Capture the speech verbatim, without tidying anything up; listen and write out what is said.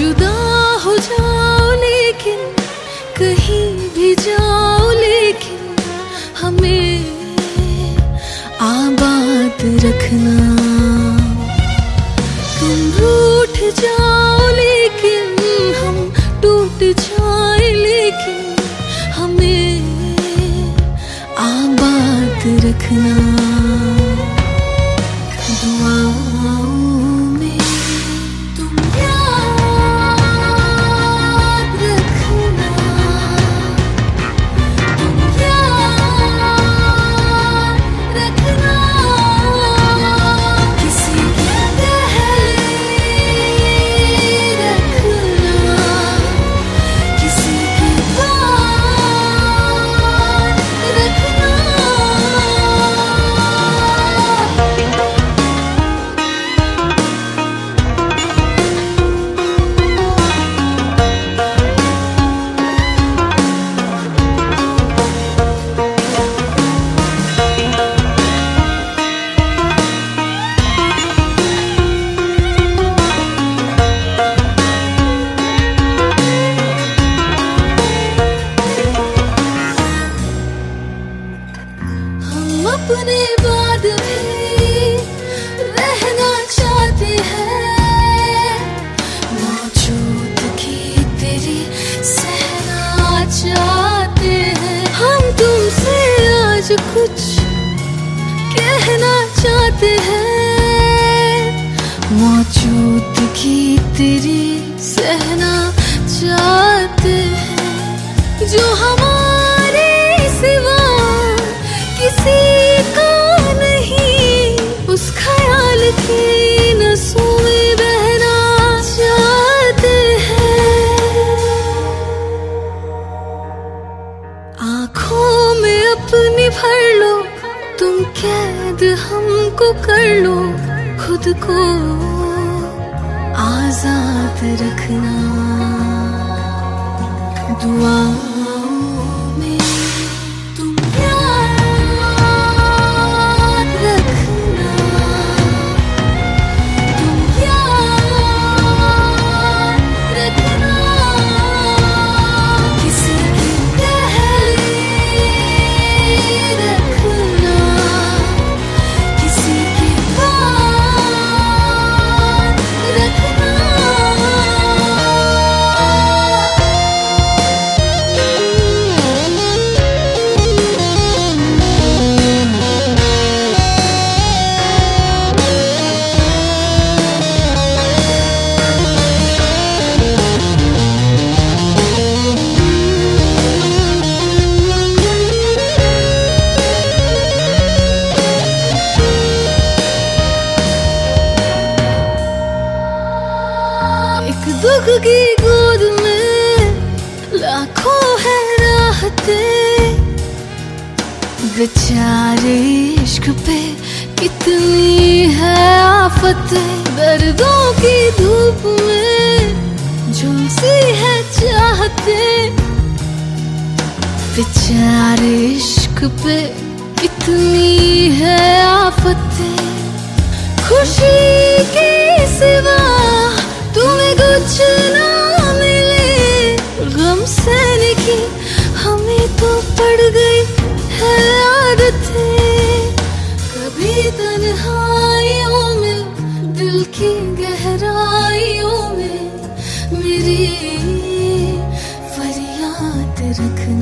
जुदा हो जाओ लेकिन कहीं भी जाओ लेकिन हमें आबाद रखना। तुम रूठ जाओ लेकिन हम टूट जाए लेकिन हमें आबाद रखना। दुआओं में तुम याद रखना, तुम याद रखना। किसी के पहले रखना, किसी के बाद रखना। हम अपने बाद भी रहना चाहते हैं, मौजूदगी तेरी सहना चाहते हैं। हम तुमसे आज कुछ कहना चाहते हैं, मौजूदगी तेरी सहना चाहते हैं। जो हमारे सिवा किसी का नहीं, उस ख्याल की नसों में बहना चाहते हैं। आँखों में अपनी भर लो, तुम कैद हमको कर लो, खुद को आजाद रखना। दुआओं में तुम याद रखना, तुम याद रखना। किसी के पहले रखना, किसी के बाद रखना। एक दुख की गोद में लाखों है राहतें, बेचारे इश्क पे कितनी है आफतें। दर्दों की धूप में झुलसी है चाहतें, बेचारे इश्क पे कितनी है आफतें। खुशी के सिवा तुम्हें कुछ ना मिले, गम सहने की हमें तो पड़ गई है आदतें। कभी तन्हाइयों में, दिल की गहराइयों में मेरी फरियाद रखना।